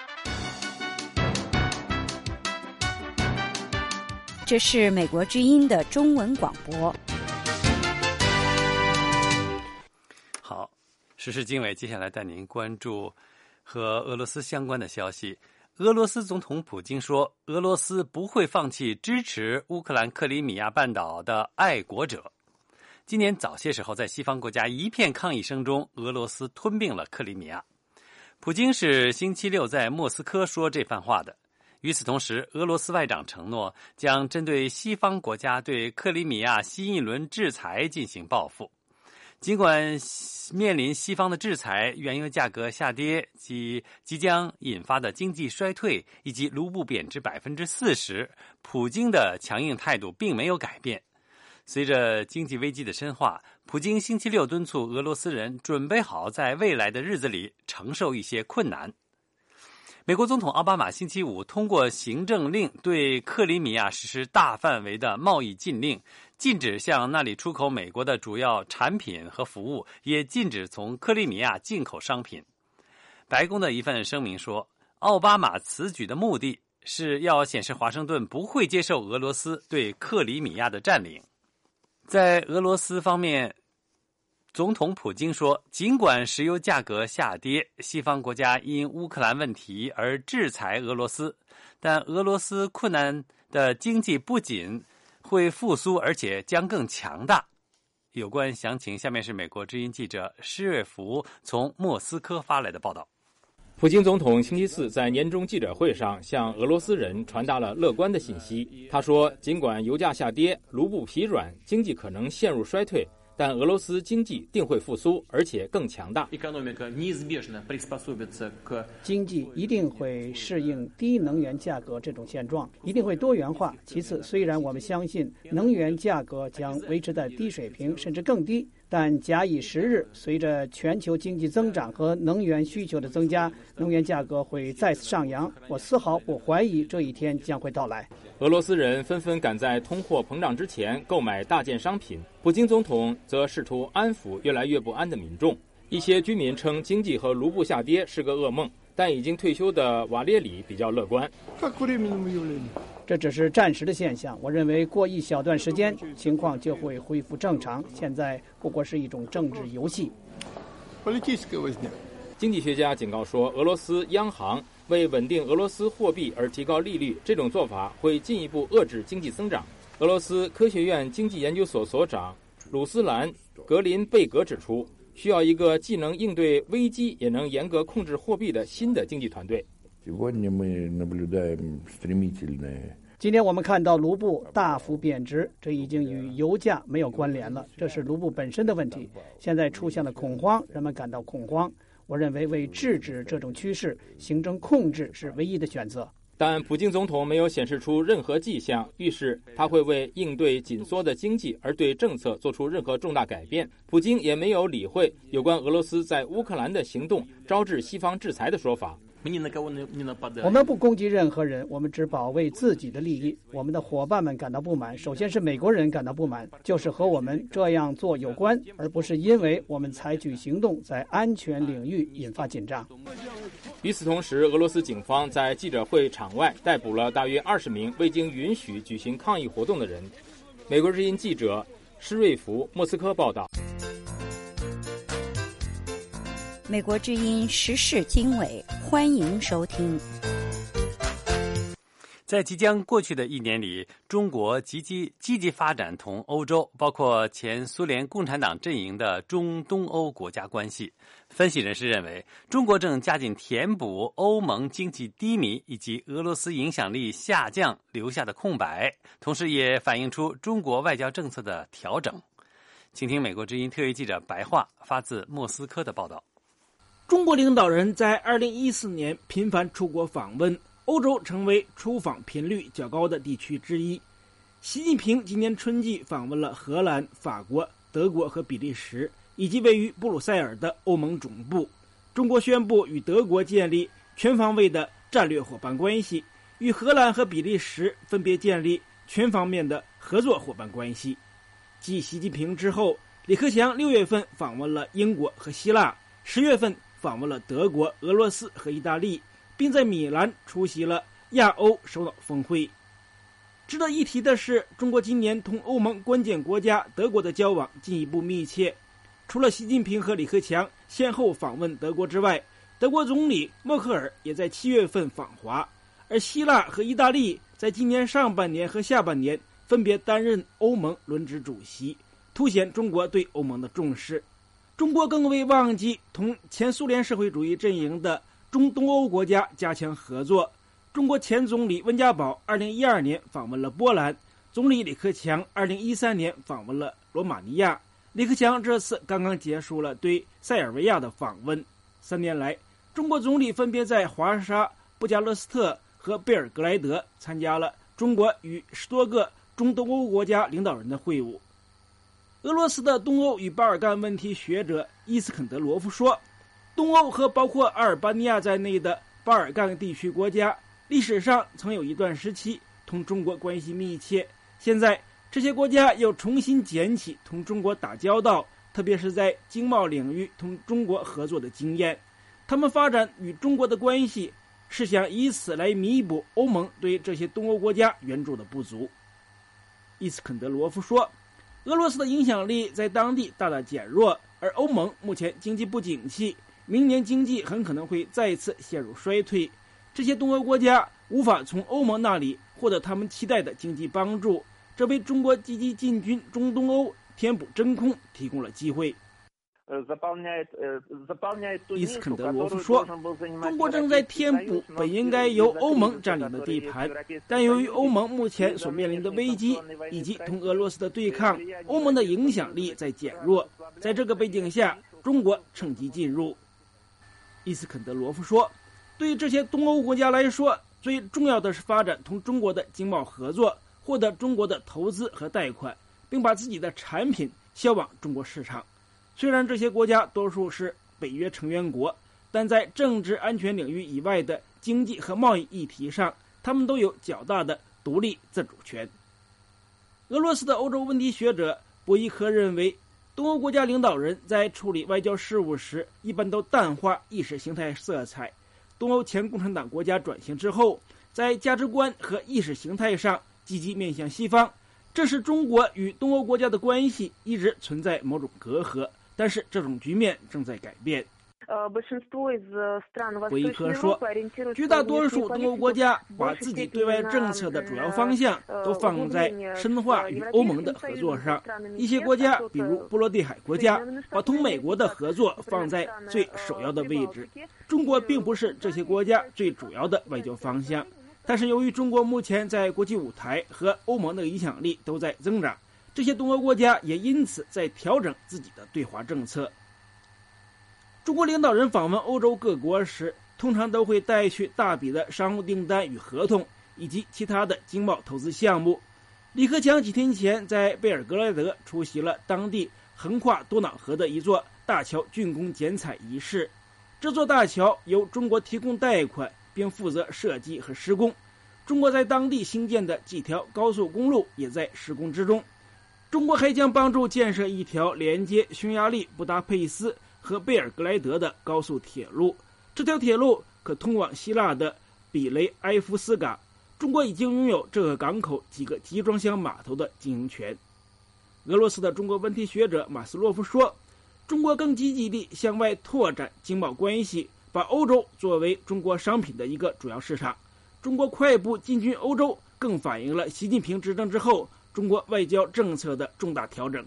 这是美国之音的中文广播。 好，时事经纬接下来带您关注和俄罗斯相关的消息。俄罗斯总统普京说，俄罗斯不会放弃支持乌克兰克里米亚半岛的爱国者。今年早些时候，在西方国家一片抗议声中，俄罗斯吞并了克里米亚。普京是星期六在莫斯科说这番话的。与此同时，俄罗斯外长承诺将针对西方国家对克里米亚新一轮制裁进行报复。尽管面临西方的制裁、原油价格下跌及即将引发的经济衰退以及卢布贬值百分之四十，普京的强硬态度并没有改变。随着经济危机的深化，普京星期六敦促俄罗斯人准备好在未来的日子里承受一些困难。美国总统奥巴马星期五通过行政令对克里米亚实施大范围的贸易禁令，禁止向那里出口美国的主要产品和服务，也禁止从克里米亚进口商品。白宫的一份声明说，奥巴马此举的目的是要显示华盛顿不会接受俄罗斯对克里米亚的占领。在俄罗斯方面，总统普京说，尽管石油价格下跌，西方国家因乌克兰问题而制裁俄罗斯，但俄罗斯困难的经济不仅会复苏，而且将更强大。有关详情，下面是美国之音记者施瑞福从莫斯科发来的报道。 普京总统星期四在年终记者会上向俄罗斯人传达了乐观的信息。他说，尽管油价下跌，卢布疲软，经济可能陷入衰退，但俄罗斯经济定会复苏，而且更强大。 经济一定会适应低能源价格这种现状，一定会多元化。其次，虽然我们相信能源价格将维持在低水平，甚至更低，但假以时日，随着全球经济增长和能源需求的增加，能源价格会再次上扬。我丝毫不怀疑这一天将会到来。 俄罗斯人纷纷赶在通货膨胀之前购买大件商品，普京总统则试图安抚越来越不安的民众。 一些居民称经济和卢布下跌是个噩梦，但已经退休的瓦列里比较乐观。 这只是暂时的现象，我认为过一小段时间情况就会恢复正常，现在不过是一种政治游戏。 经济学家警告说，俄罗斯央行为稳定俄罗斯货币而提高利率，这种做法会进一步遏制经济增长。俄罗斯科学院经济研究所所长鲁斯兰·格林贝格指出，需要一个既能应对危机也能严格控制货币的新的经济团队。 今天我们看到卢布大幅贬值，这已经与油价没有关联了，这是卢布本身的问题。现在出现了恐慌，人们感到恐慌。我认为为制止这种趋势，行政控制是唯一的选择。 但普京总统没有显示出任何迹象，预示他会为应对紧缩的经济而对政策做出任何重大改变。普京也没有理会有关俄罗斯在乌克兰的行动招致西方制裁的说法。 我们不攻击任何人，我们只保卫自己的利益。我们的伙伴们感到不满，首先是美国人感到不满，就是和我们这样做有关，而不是因为我们采取行动在安全领域引发紧张。 与此同时，俄罗斯警方在记者会场外逮捕了大约二十名未经允许举行抗议活动的人。美国之音记者施瑞福，莫斯科报道。 美国之音时事经纬，欢迎收听。 在即将过去的一年里，中国积极积极发展同欧洲，包括前苏联共产党阵营的中东欧国家关系。分析人士认为，中国正加紧填补欧盟经济低迷以及俄罗斯影响力下降留下的空白，同时也反映出中国外交政策的调整。请听美国之音特约记者白桦发自莫斯科的报道。 中国领导人在二零一四年频繁出国访问，欧洲成为出访频率较高的地区之一。习近平今年春季访问了荷兰、法国、德国和比利时，以及位于布鲁塞尔的欧盟总部。中国宣布与德国建立全方位的战略伙伴关系，与荷兰和比利时分别建立全方面的合作伙伴关系。继习近平之后，李克强六月份访问了英国和希腊，十月份访问了德国、俄罗斯和意大利，并在米兰出席了亚欧首脑峰会。值得一提的是，中国今年同欧盟关键国家德国的交往进一步密切。除了习近平和李克强先后访问德国之外，德国总理默克尔也在七月份访华，而希腊和意大利在今年上半年和下半年分别担任欧盟轮值主席，凸显中国对欧盟的重视。中国更未忘记同前苏联社会主义阵营的中东欧国家加强合作。中国前总理温家宝二零一二年访问了波兰，总理李克强二零一三年访问了罗马尼亚。李克强这次刚刚结束了对塞尔维亚的访问。三年来，中国总理分别在华沙、布加勒斯特和贝尔格莱德参加了中国与十多个中东欧国家领导人的会晤。俄罗斯的东欧与巴尔干问题学者伊斯肯德罗夫说，东欧和包括阿尔巴尼亚在内的巴尔干地区国家历史上曾有一段时期同中国关系密切，现在这些国家又重新捡起同中国打交道，特别是在经贸领域同中国合作的经验。他们发展与中国的关系是想以此来弥补欧盟对这些东欧国家援助的不足。伊斯肯德罗夫说，俄罗斯的影响力在当地大大减弱，而欧盟目前经济不景气，明年经济很可能会再次陷入衰退。这些东欧国家无法从欧盟那里获得他们期待的经济帮助，这为中国积极进军中东欧填补真空提供了机会。伊斯肯德罗夫说，中国正在填补本应该由欧盟占领的地盘，但由于欧盟目前所面临的危机以及同俄罗斯的对抗，欧盟的影响力在减弱。在这个背景下，中国趁机进入。伊斯肯德罗夫说，对于这些东欧国家来说，最重要的是发展同中国的经贸合作，获得中国的投资和贷款，并把自己的产品销往中国市场。虽然这些国家多数是北约成员国，但在政治安全领域以外的经济和贸易议题上，他们都有较大的独立自主权。俄罗斯的欧洲问题学者博伊科认为， 东欧国家领导人在处理外交事务时，一般都淡化意识形态色彩。东欧前共产党国家转型之后，在价值观和意识形态上积极面向西方，这使中国与东欧国家的关系一直存在某种隔阂。但是这种局面正在改变。博伊科说，绝大多数东欧国家把自己对外政策的主要方向都放在深化与欧盟的合作上。一些国家，比如波罗的海国家，把同美国的合作放在最首要的位置。中国并不是这些国家最主要的外交方向，但是由于中国目前在国际舞台和欧盟的影响力都在增长，这些东欧国家也因此在调整自己的对华政策。中国领导人访问欧洲各国时，通常都会带去大笔的商务订单与合同，以及其他的经贸投资项目。李克强几天前在贝尔格莱德出席了当地横跨多瑙河的一座大桥竣工剪彩仪式。这座大桥由中国提供贷款，并负责设计和施工。中国在当地新建的几条高速公路也在施工之中。中国还将帮助建设一条连接匈牙利布达佩斯和贝尔格莱德的高速铁路，这条铁路可通往希腊的比雷埃夫斯港。中国已经拥有这个港口几个集装箱码头的经营权。俄罗斯的中国问题学者马斯洛夫说，中国更积极地向外拓展经贸关系，把欧洲作为中国商品的一个主要市场。中国快步进军欧洲，更反映了习近平执政之后中国外交政策的重大调整。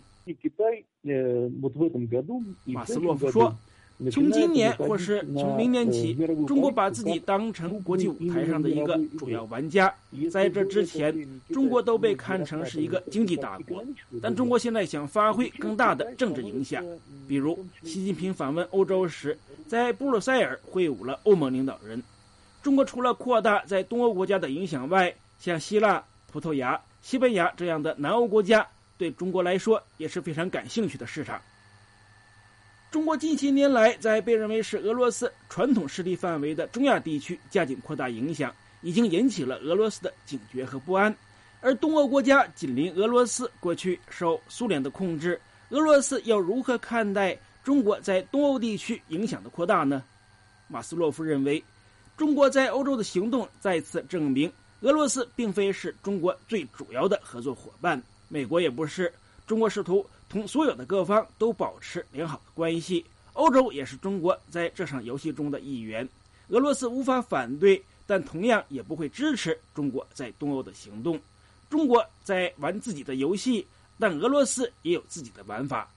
马斯洛夫说，从今年或是从明年起，中国把自己当成国际舞台上的一个主要玩家。在这之前，中国都被看成是一个经济大国，但中国现在想发挥更大的政治影响。比如，习近平访问欧洲时，在布鲁塞尔会晤了欧盟领导人。中国除了扩大在东欧国家的影响外，像希腊、葡萄牙、西班牙这样的南欧国家，对中国来说也是非常感兴趣的市场。中国近些年来在被认为是俄罗斯传统势力范围的中亚地区加紧扩大影响，已经引起了俄罗斯的警觉和不安。而东欧国家紧邻俄罗斯，过去受苏联的控制，俄罗斯要如何看待中国在东欧地区影响的扩大呢？马斯洛夫认为，中国在欧洲的行动再次证明，俄罗斯并非是中国最主要的合作伙伴，美国也不是。中国试图同所有的各方都保持良好的关系，欧洲也是中国在这场游戏中的一员。俄罗斯无法反对，但同样也不会支持中国在东欧的行动。中国在玩自己的游戏，但俄罗斯也有自己的玩法。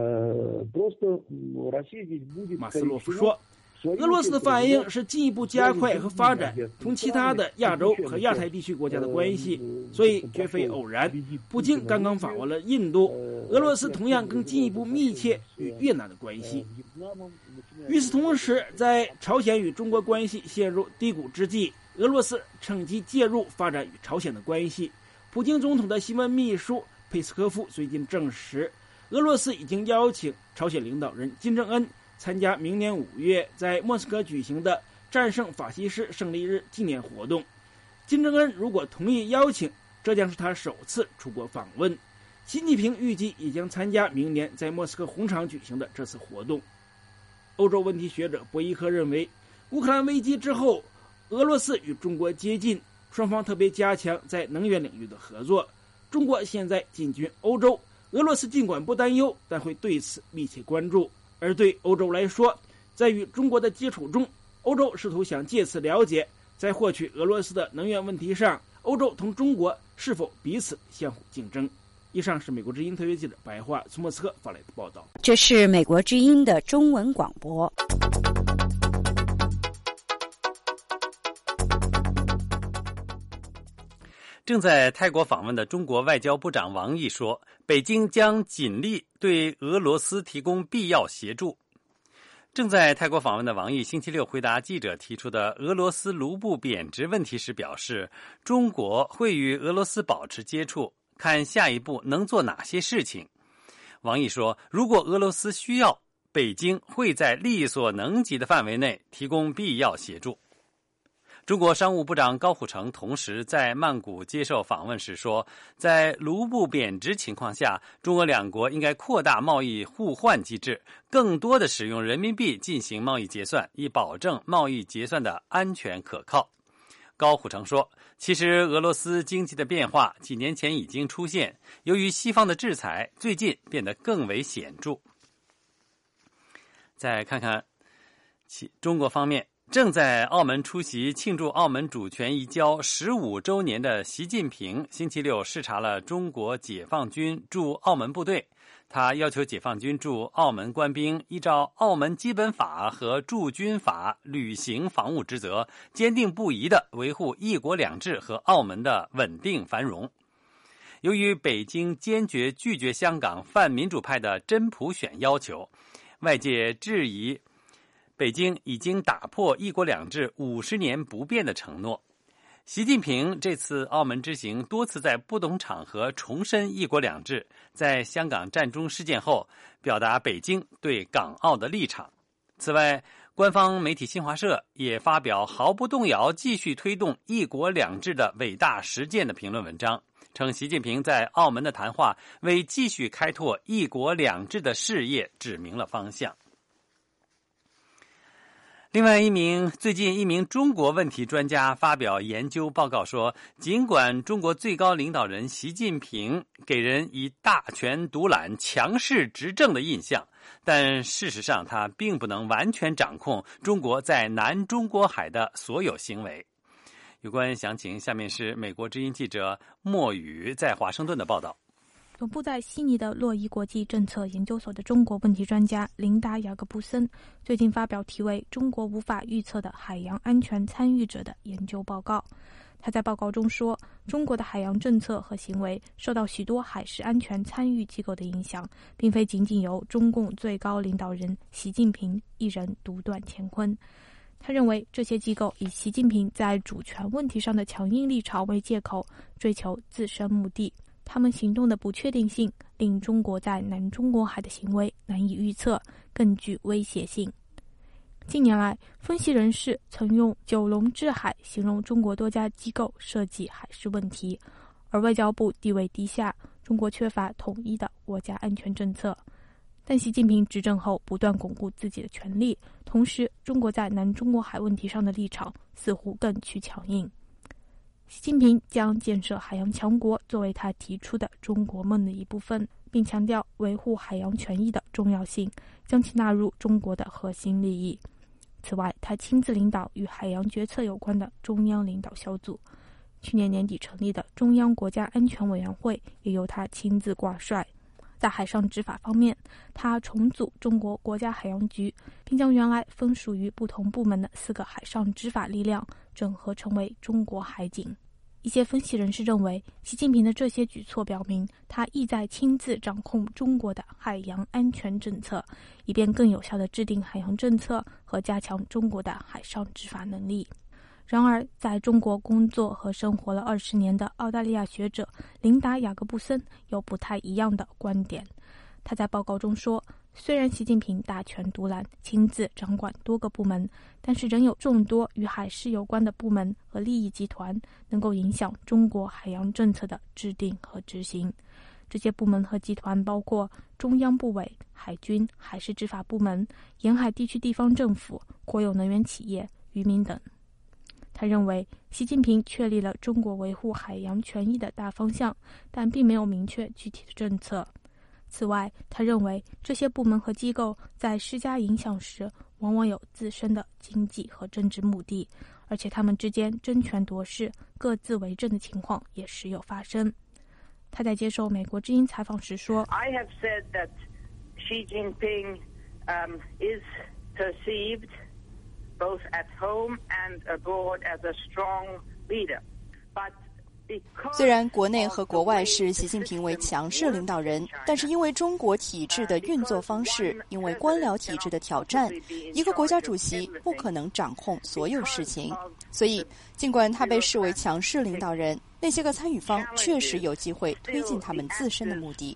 马斯洛夫说，俄罗斯的反应是进一步加快和发展同其他的亚洲和亚太地区国家的关系，所以绝非偶然。普京刚刚访问了印度，俄罗斯同样更进一步密切与越南的关系。与此同时，在朝鲜与中国关系陷入低谷之际，俄罗斯趁机介入发展与朝鲜的关系。普京总统的新闻秘书佩斯科夫最近证实，俄罗斯已经邀请朝鲜领导人金正恩参加明年五月在莫斯科举行的战胜法西斯胜利日纪念活动。金正恩如果同意邀请，这将是他首次出国访问。习近平预计也将参加明年在莫斯科红场举行的这次活动。欧洲问题学者博伊科认为，乌克兰危机之后，俄罗斯与中国接近，双方特别加强在能源领域的合作。中国现在进军欧洲，俄罗斯尽管不担忧，但会对此密切关注。而对欧洲来说，在与中国的接触中，欧洲试图想借此了解，在获取俄罗斯的能源问题上，欧洲同中国是否彼此相互竞争。以上是美国之音特约记者白桦从莫斯科发来的报道。 这是美国之音的中文广播。 正在泰国访问的中国外交部长王毅说，北京将尽力对俄罗斯提供必要协助。正在泰国访问的王毅星期六回答记者提出的俄罗斯卢布贬值问题时表示，中国会与俄罗斯保持接触，看下一步能做哪些事情。王毅说，如果俄罗斯需要，北京会在力所能及的范围内提供必要协助。 中国商务部长高虎城同时在曼谷接受访问时说，在卢布贬值情况下，中俄两国应该扩大贸易互换机制，更多的使用人民币进行贸易结算，以保证贸易结算的安全可靠。高虎城说，其实俄罗斯经济的变化几年前已经出现，由于西方的制裁，最近变得更为显著。再看看其中国方面，正在澳门出席庆祝澳门主权移交十五周年的习近平星期六视察了中国解放军驻澳门部队。他要求解放军驻澳门官兵依照澳门基本法和驻军法履行防务职责，坚定不移地维护一国两制和澳门的稳定繁荣。由于北京坚决拒绝香港泛民主派的真普选要求，外界质疑北京已经打破一国两制五十年不变的承诺。习近平这次澳门之行多次在不同场合重申一国两制，在香港战中事件后表达北京对港澳的立场。此外，官方媒体新华社也发表毫不动摇继续推动一国两制的伟大实践的评论文章，称习近平在澳门的谈话为继续开拓一国两制的事业指明了方向。另外一名最近一名中国问题专家发表研究报告说，尽管中国最高领导人习近平给人以大权独揽、强势执政的印象，但事实上他并不能完全掌控中国在南中国海的所有行为。有关详情，下面是美国之音记者莫宇在华盛顿的报道。 总部在悉尼的洛伊国际政策研究所的中国问题专家琳达·雅各布森最近发表题为《中国无法预测的海洋安全参与者》的研究报告。他在报告中说，中国的海洋政策和行为受到许多海事安全参与机构的影响，并非仅仅由中共最高领导人习近平一人独断乾坤。他认为这些机构以习近平在主权问题上的强硬立场为借口，追求自身目的。他们行动的不确定性令中国在南中国海的行为难以预测，更具威胁性。近年来，分析人士曾用九龙之海形容中国多家机构涉及海事问题，而外交部地位低下，中国缺乏统一的国家安全政策。但习近平执政后不断巩固自己的权力，同时中国在南中国海问题上的立场似乎更趋强硬。习近平将建设海洋强国作为他提出的中国梦的一部分，并强调维护海洋权益的重要性，将其纳入中国的核心利益。此外，他亲自领导与海洋决策有关的中央领导小组，去年年底成立的中央国家安全委员会也由他亲自挂帅。在海上执法方面，他重组中国国家海洋局，并将原来分属于不同部门的四个海上执法力量整合成为中国海警。一些分析人士认为，习近平的这些举措表明，他意在亲自掌控中国的海洋安全政策，以便更有效地制定海洋政策和加强中国的海上执法能力。然而，在中国工作和生活了二十年的澳大利亚学者琳达·雅各布森有不太一样的观点。他在报告中说，虽然习近平大权独揽，亲自掌管多个部门，但是仍有众多与海事有关的部门和利益集团能够影响中国海洋政策的制定和执行。这些部门和集团包括中央部委、海军、海事执法部门、沿海地区地方政府、国有能源企业、渔民等。他认为，习近平确立了中国维护海洋权益的大方向，但并没有明确具体的政策。此外，他认为这些部门和机构在施加影响时，往往有自身的经济和政治目的，而且他们之间争权夺势、各自为政的情况也时有发生。他在接受美国之音采访时说 I have said that Xi Jinping um, is perceived both at home and abroad as a strong leader. But 虽然国内和国外视习近平为强势领导人，但是因为中国体制的运作方式，因为官僚体制的挑战，一个国家主席不可能掌控所有事情。所以，尽管他被视为强势领导人，那些个参与方确实有机会推进他们自身的目的。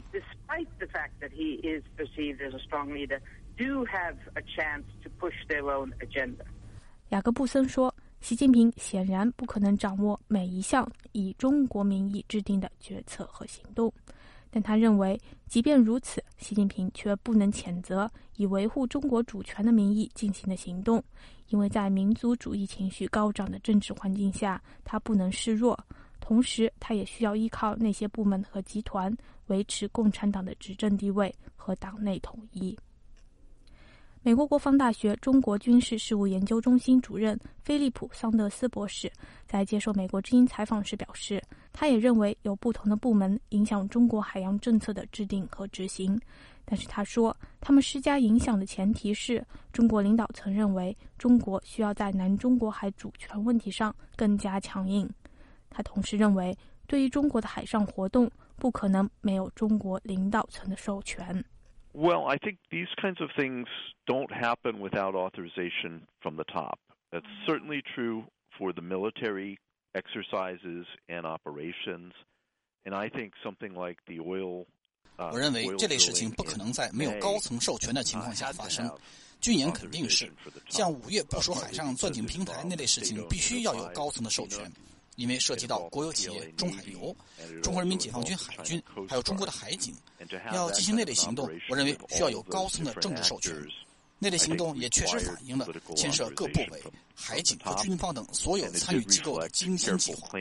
雅各布森说， 习近平显然不可能掌握每一项以中国名义制定的决策和行动，但他认为，即便如此，习近平却不能谴责以维护中国主权的名义进行的行动，因为在民族主义情绪高涨的政治环境下，他不能示弱，同时他也需要依靠那些部门和集团维持共产党的执政地位和党内统一。美国国防大学中国军事事务研究中心主任菲利普·桑德斯博士在接受美国之音采访时表示，他也认为有不同的部门影响中国海洋政策的制定和执行，但是他说，他们施加影响的前提是中国领导层认为中国需要在南中国海主权问题上更加强硬。他同时认为，对于中国的海上活动，不可能没有中国领导层的授权。 Well, I think these kinds of things don't happen without authorization from the top. That's certainly true for the military exercises and operations. And I think something like the oil, uh, 我认为这类事情不可能在没有高层授权的情况下发生。军演肯定是，像五月部署海上钻井平台那类事情，必须要有高层的授权。因为涉及到国有企业中海油、中国人民解放军海军，还有中国的海警，要进行那类行动，我认为需要有高层的政治授权。那类行动也确实反映了牵涉各部委、海警和军方等所有参与机构的精心计划。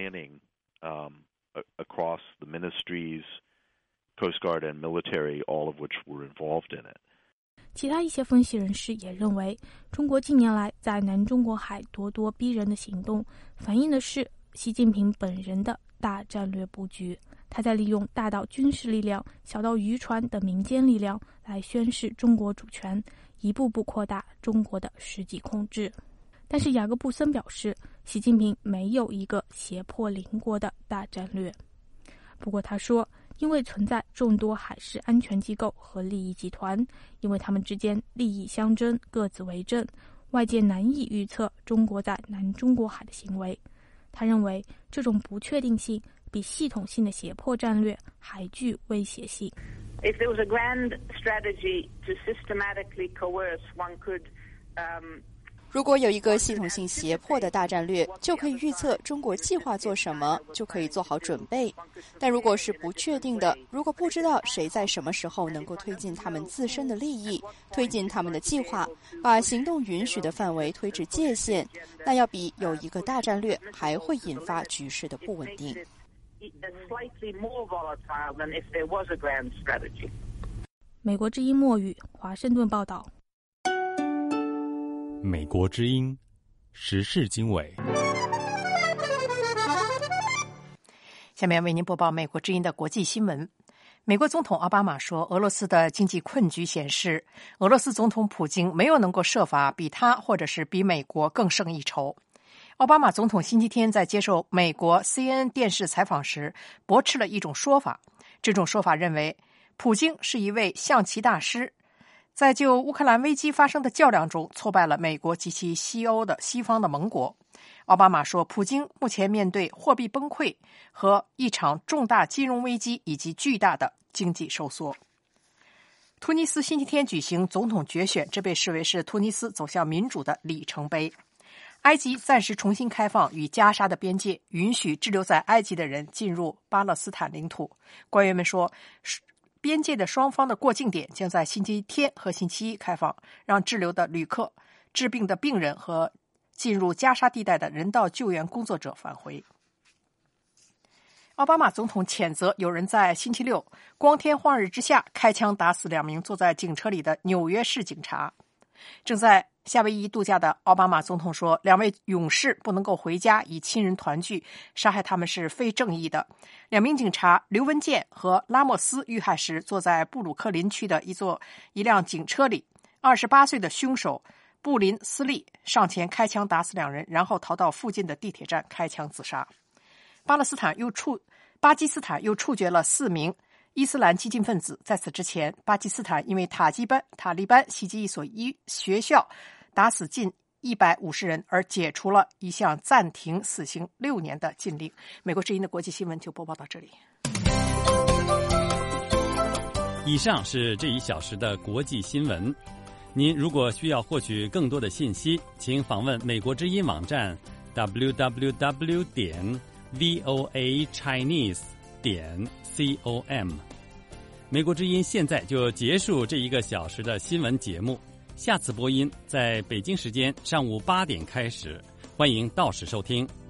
Across the ministries, Coast Guard and military, all of which were involved in it. 其他一些分析人士也认为，中国近年来在南中国海咄咄逼人的行动，反映的是习近平本人的大战略布局。他在利用大到军事力量、小到渔船的民间力量来宣示中国主权，一步步扩大中国的实际控制。但是雅各布森表示，习近平没有一个胁迫邻国的大战略。不过他说，因为存在众多海事安全机构和利益集团，因为他们之间利益相争，各自为政，外界难以预测中国在南中国海的行为。他认为这种不确定性比系统性的胁迫战略还具威胁性。 If there was a grand strategy to systematically coerce, one could, um, 如果有一个系统性胁迫的大战略，就可以预测中国计划做什么，就可以做好准备。但如果是不确定的，如果不知道谁在什么时候能够推进他们自身的利益，推进他们的计划，把行动允许的范围推至界限，那要比有一个大战略还会引发局势的不稳定。 美国之音墨语，华盛顿报道。 美国之音时事经纬， 下面为您播报美国之音的国际新闻。美国总统奥巴马说，俄罗斯的经济困局显示，俄罗斯总统普京没有能够设法比他或者是比美国更胜一筹。奥巴马总统星期天在接受美国 C N N 电视采访时，驳斥了一种说法。这种说法认为，普京是一位象棋大师，在就乌克兰危机发生的较量中挫败了美国及其西欧的西方的盟国。奥巴马说，普京目前面对货币崩溃和一场重大金融危机以及巨大的经济收缩。突尼斯星期天举行总统决选，这被视为是突尼斯走向民主的里程碑。埃及暂时重新开放与加沙的边界，允许滞留在埃及的人进入巴勒斯坦领土。官员们说，边界的双方的过境点将在星期天和星期一开放，让滞留的旅客、治病的病人和进入加沙地带的人道救援工作者返回。奥巴马总统谴责有人在星期六光天化日之下开枪打死两名坐在警车里的纽约市警察。正在夏威夷度假的奥巴马总统说，两位勇士不能够回家与亲人团聚，杀害他们是非正义的。两名警察刘文健和拉莫斯遇害时坐在布鲁克林区的一座一辆警车里，二十八岁的凶手布林斯利上前开枪打死两人，然后逃到附近的地铁站开枪自杀。巴勒斯坦又处巴基斯坦又处决了四名伊斯兰激进分子。在此之前，巴基斯坦因为塔吉班塔利班袭击一所医学校，打死近一百五十人，而解除了一项暂停死刑六年的禁令。美国之音的国际新闻就播报到这里。 以上是这一小时的国际新闻。您如果需要获取更多的信息，请访问美国之音网站 w w w 点 v o a chinese 点 com。美国之音现在就结束这一个小时的新闻节目，下次播音在北京时间上午八点开始，欢迎到时收听。